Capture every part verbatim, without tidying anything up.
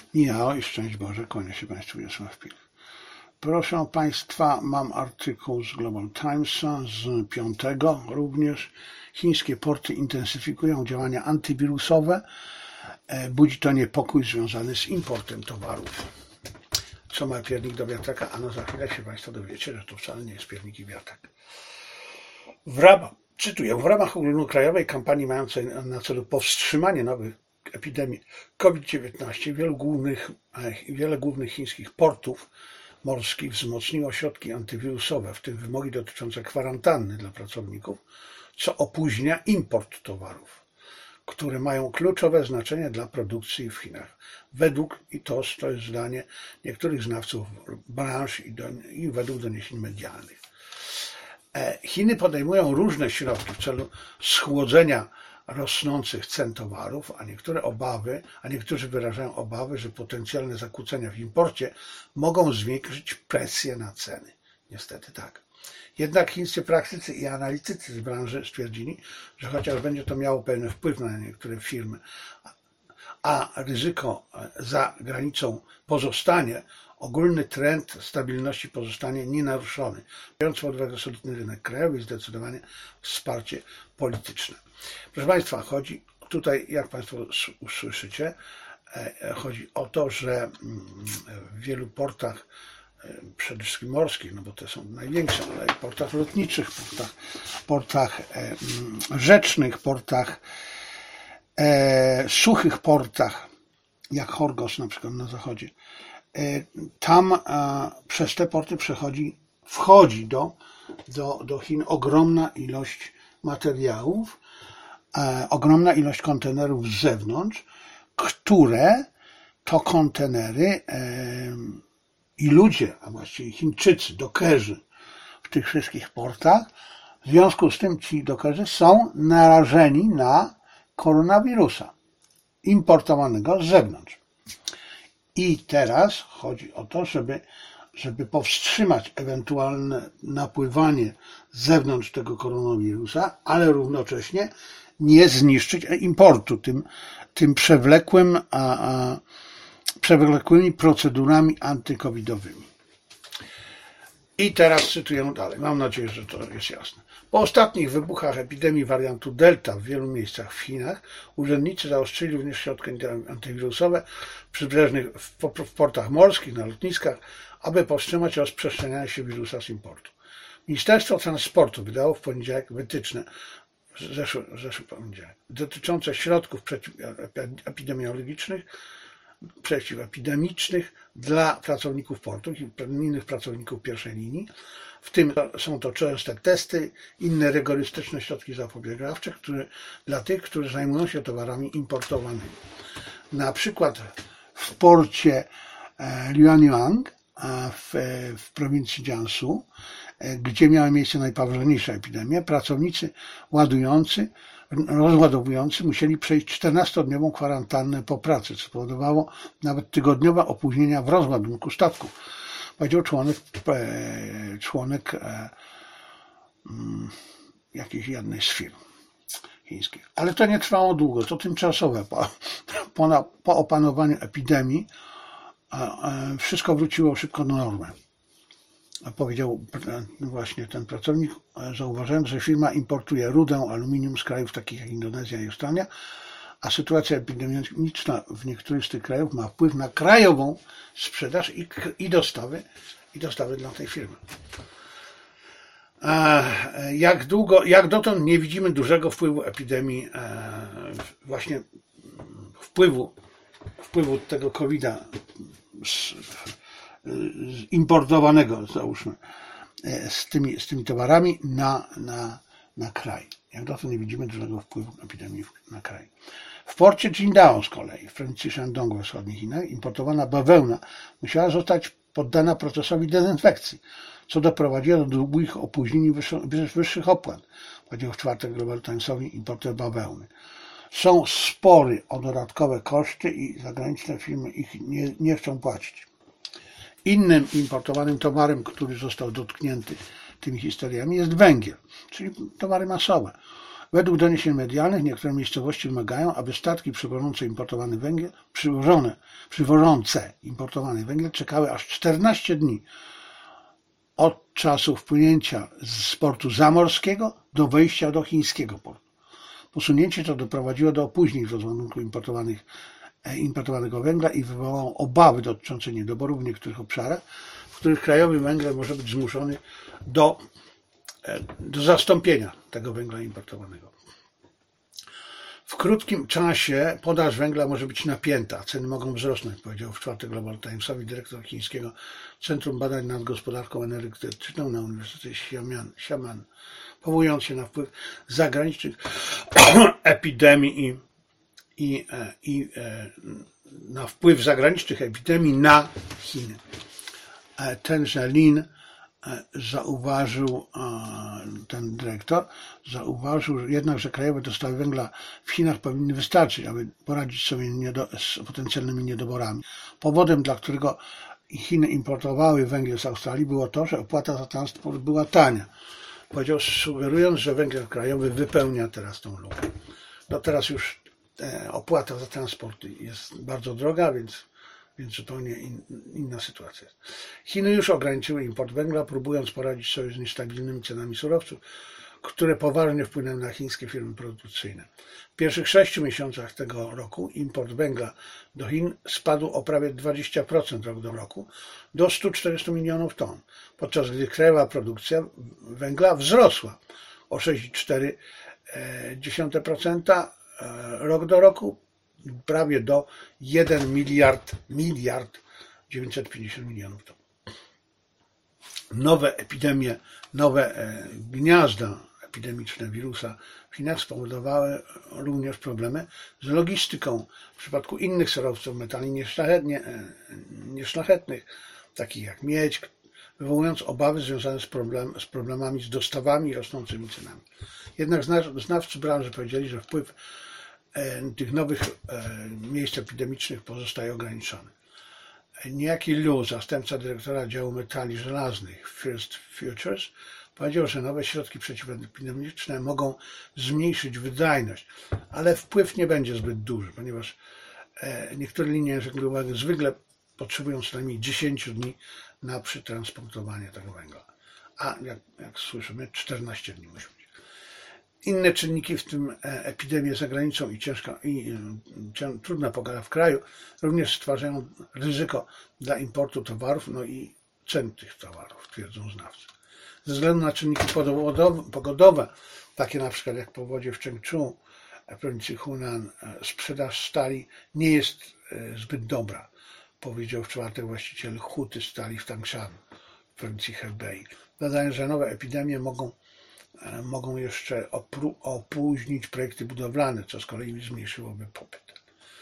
Michał i szczęść Boże, kłania się Państwu Wiesław Pilch. Proszę Państwa, mam artykuł z Global Timesa z piątego również. Chińskie porty intensyfikują działania antywirusowe. Budzi to niepokój związany z importem towarów. Co ma piernik do wiatraka? Ano za chwilę się Państwo dowiecie, że to wcale nie jest piernik i wiatrak. W ramach, cytuję, w ramach ogólnokrajowej kampanii mającej na celu powstrzymanie nowych epidemii COVID dziewiętnaście wielu głównych, wiele głównych chińskich portów morskich wzmocniło środki antywirusowe, w tym wymogi dotyczące kwarantanny dla pracowników, co opóźnia import towarów, które mają kluczowe znaczenie dla produkcji w Chinach. Według, i to, to jest zdanie niektórych znawców branż i, do, i według doniesień medialnych. Chiny podejmują różne środki w celu schłodzenia rosnących cen towarów, a niektóre obawy, a niektórzy wyrażają obawy, że potencjalne zakłócenia w imporcie mogą zwiększyć presję na ceny. Niestety tak. Jednak chińscy praktycy i analitycy z branży stwierdzili, że chociaż będzie to miało pewien wpływ na niektóre firmy, a ryzyko za granicą pozostanie, ogólny trend stabilności pozostanie nienaruszony, biorąc pod uwagę solidny rynek krajowy i zdecydowanie wsparcie polityczne. Proszę Państwa, chodzi tutaj, jak Państwo usłyszycie, chodzi o to, że w wielu portach, przede wszystkim morskich, no bo te są największe, ale i portach lotniczych, portach, portach rzecznych, portach suchych portach, jak Chorgos na przykład na zachodzie, tam przez te porty przechodzi, wchodzi do, do, do Chin ogromna ilość materiałów, ogromna ilość kontenerów z zewnątrz, które to kontenery i ludzie, a właściwie Chińczycy, dokerzy w tych wszystkich portach, w związku z tym ci dokerzy są narażeni na koronawirusa importowanego z zewnątrz. I teraz chodzi o to, żeby, żeby powstrzymać ewentualne napływanie z zewnątrz tego koronawirusa, ale równocześnie nie zniszczyć importu tym, tym przewlekłym, a, a, przewlekłymi procedurami antykowidowymi. I teraz cytuję dalej. Mam nadzieję, że to jest jasne. Po ostatnich wybuchach epidemii wariantu Delta w wielu miejscach w Chinach urzędnicy zaostrzyli również środki antywirusowe w przybrzeżnych w portach morskich, na lotniskach, aby powstrzymać rozprzestrzenianie się wirusa z importu. Ministerstwo Transportu wydało w poniedziałek wytyczne, zeszły, zeszły poniedziałek, dotyczące środków epidemiologicznych, przeciwepidemicznych dla pracowników portów i innych pracowników pierwszej linii. W tym są to częste testy, inne rygorystyczne środki zapobiegawcze, które, dla tych, którzy zajmują się towarami importowanymi. Na przykład w porcie Lianyuan w, w prowincji Jiangsu, gdzie miała miejsce najpoważniejsza epidemia, pracownicy ładujący rozładowujący musieli przejść czternastodniową kwarantannę po pracy, co spowodowało nawet tygodniowe opóźnienia w rozładunku statku, powiedział członek, członek e, jakiejś jednej z firm chińskich. Ale to nie trwało długo, to tymczasowe. Po, po, po opanowaniu epidemii e, wszystko wróciło szybko do normy. Powiedział właśnie ten pracownik, zauważając, że firma importuje rudę, aluminium z krajów takich jak Indonezja i Australia, a sytuacja epidemiczna w niektórych z tych krajów ma wpływ na krajową sprzedaż i, i, dostawy, i dostawy dla tej firmy. Jak długo, jak dotąd nie widzimy dużego wpływu epidemii, właśnie wpływu, wpływu tego kowida z, importowanego, załóżmy, z tymi, z tymi towarami na, na, na kraj. Jak dotąd nie widzimy dużego wpływu epidemii na kraj. W porcie Qingdao z kolei, w prowincji Shandong we wschodnich Chinach, importowana bawełna musiała zostać poddana procesowi dezynfekcji, co doprowadziło do długich opóźnień i wyższych opłat, powiedział w czwartek Global Timesowi importer bawełny. Są spory o dodatkowe koszty i zagraniczne firmy ich nie, nie chcą płacić. Innym importowanym towarem, który został dotknięty tymi historiami, jest węgiel, czyli towary masowe. Według doniesień medialnych niektóre miejscowości wymagają, aby statki przywożące importowany węgiel, przywożone, przywożące importowany węgiel czekały aż czternaście dni od czasu wpłynięcia z portu zamorskiego do wejścia do chińskiego portu. Posunięcie to doprowadziło do opóźnień w rozładunku importowanych, importowanego węgla i wywołało obawy dotyczące niedoboru w niektórych obszarach, w których krajowy węgiel może być zmuszony do, do zastąpienia tego węgla importowanego. W krótkim czasie podaż węgla może być napięta, ceny mogą wzrosnąć, powiedział w czwartek Global Timesowi dyrektor chińskiego Centrum Badań nad Gospodarką Energetyczną na Uniwersytecie Xiamen, Xiamen powołując się na wpływ zagranicznych epidemii i, i, i na wpływ zagranicznych epidemii na Chiny. Tenże Lin zauważył, ten dyrektor, zauważył jednak, że krajowe dostawy węgla w Chinach powinny wystarczyć, aby poradzić sobie niedo, z potencjalnymi niedoborami. Powodem, dla którego Chiny importowały węgiel z Australii, było to, że opłata za transport była tania. Powiedział, sugerując, że węgiel krajowy wypełnia teraz tą lukę. No teraz już opłata za transport jest bardzo droga, więc Więc zupełnie in, inna sytuacja jest. Chiny już ograniczyły import węgla, próbując poradzić sobie z niestabilnymi cenami surowców, które poważnie wpłynęły na chińskie firmy produkcyjne. W pierwszych sześciu miesiącach tego roku import węgla do Chin spadł o prawie dwadzieścia procent rok do roku do stu czterdziestu milionów ton, podczas gdy krajowa produkcja węgla wzrosła o sześć przecinek cztery procent rok do roku, prawie do jeden miliard, miliard dziewięćset pięćdziesiąt milionów ton. Nowe epidemie, nowe gniazda epidemiczne wirusa w Chinach spowodowały również problemy z logistyką w przypadku innych surowców metali nieszlachetnych, takich jak miedź, wywołując obawy związane z, problem, z problemami z dostawami i rosnącymi cenami. Jednak znawcy branży powiedzieli, że wpływ tych nowych miejsc epidemicznych pozostaje ograniczony. Niejaki Liu, zastępca dyrektora działu metali żelaznych First Futures, powiedział, że nowe środki przeciwepidemiczne mogą zmniejszyć wydajność, ale wpływ nie będzie zbyt duży, ponieważ niektóre linie żeglugowe zwykle potrzebują co najmniej dziesięć dni na przetransportowanie tego węgla, a jak, jak słyszymy czternaście dni musi być. Inne czynniki, w tym epidemie za granicą i ciężka i trudna pogoda w kraju, również stwarzają ryzyko dla importu towarów, no i cen tych towarów, twierdzą znawcy. Ze względu na czynniki pogodowe, takie na przykład jak powodzie w Chengchu, w prowincji Hunan, sprzedaż stali nie jest zbyt dobra, powiedział w czwartek właściciel huty stali w Tangshan, w prowincji Hebei. Dodają, że nowe epidemie mogą mogą jeszcze opóźnić projekty budowlane, co z kolei zmniejszyłoby popyt.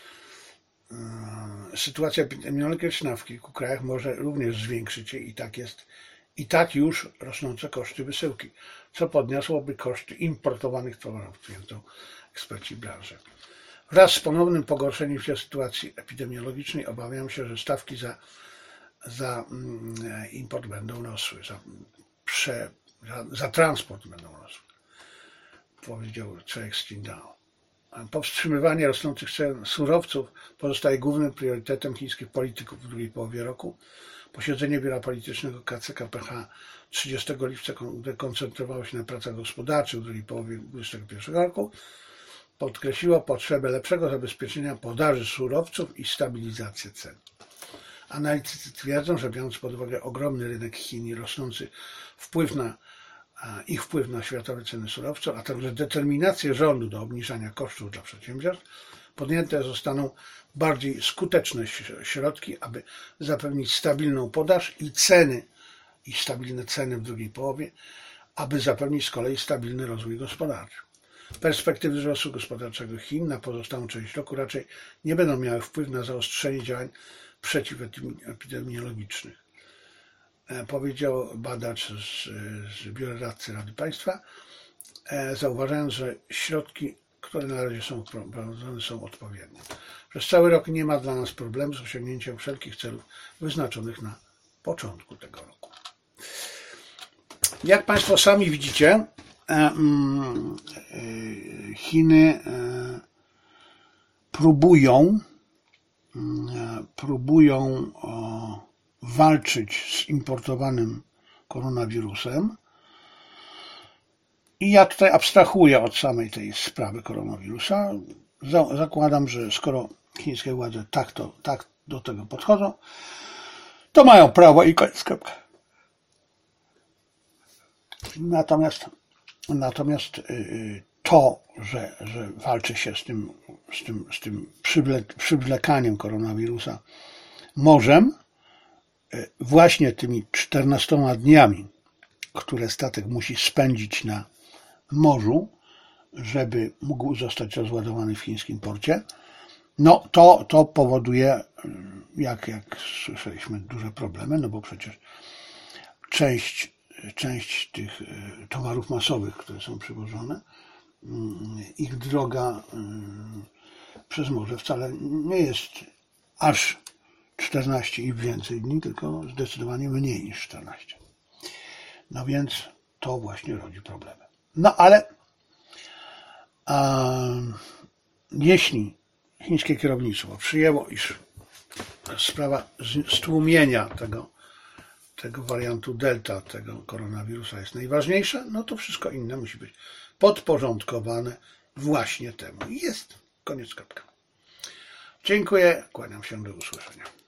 Sytuacja epidemiologiczna w kilku krajach może również zwiększyć się i tak jest, i tak już rosnące koszty wysyłki, co podniosłoby koszty importowanych towarów, twierdzą eksperci branży. Wraz z ponownym pogorszeniem się sytuacji epidemiologicznej obawiam się, że stawki za, za import będą rosły, za prze Za, za transport będą rosły, powiedział Craig Stindao. Powstrzymywanie rosnących cen surowców pozostaje głównym priorytetem chińskich polityków w drugiej połowie roku. Posiedzenie biura politycznego K C K P H trzydziestego lipca koncentrowało się na pracach gospodarczych w drugiej połowie dwudziestego pierwszego roku. Podkreśliło potrzebę lepszego zabezpieczenia podaży surowców i stabilizację cen. Analitycy twierdzą, że biorąc pod uwagę ogromny rynek Chin i rosnący wpływ na, ich wpływ na światowe ceny surowców, a także determinację rządu do obniżania kosztów dla przedsiębiorstw, podjęte zostaną bardziej skuteczne środki, aby zapewnić stabilną podaż i ceny, i stabilne ceny w drugiej połowie, aby zapewnić z kolei stabilny rozwój gospodarczy. Perspektywy wzrostu gospodarczego Chin na pozostałą część roku raczej nie będą miały wpływu na zaostrzenie działań przeciwepidemiologicznych, powiedział badacz z, z Biura Radcy Rady Państwa, zauważając, że środki, które na razie są prowadzone, są odpowiednie. Przez cały rok nie ma dla nas problemu z osiągnięciem wszelkich celów wyznaczonych na początku tego roku. Jak Państwo sami widzicie, Chiny próbują próbują walczyć z importowanym koronawirusem. I ja tutaj abstrahuję od samej tej sprawy koronawirusa. Zakładam, że skoro chińskie władze tak, to, tak do tego podchodzą, to mają prawo i koniec. Natomiast, natomiast to, że, że walczy się z tym, z tym, z tym przywle, przywlekaniem koronawirusa morzem, właśnie tymi czternastoma dniami, które statek musi spędzić na morzu, żeby mógł zostać rozładowany w chińskim porcie, no to, to powoduje, jak, jak słyszeliśmy, duże problemy, no bo przecież część, część tych towarów masowych, które są przywożone, ich droga przez morze wcale nie jest aż czternaście i więcej dni, tylko zdecydowanie mniej niż czternaście. No więc to właśnie rodzi problemy. No ale a, jeśli chińskie kierownictwo przyjęło, iż sprawa stłumienia tego, tego wariantu delta, tego koronawirusa jest najważniejsza, no to wszystko inne musi być podporządkowane właśnie temu. I jest. Koniec, kropka. Dziękuję, kłaniam się, do usłyszenia.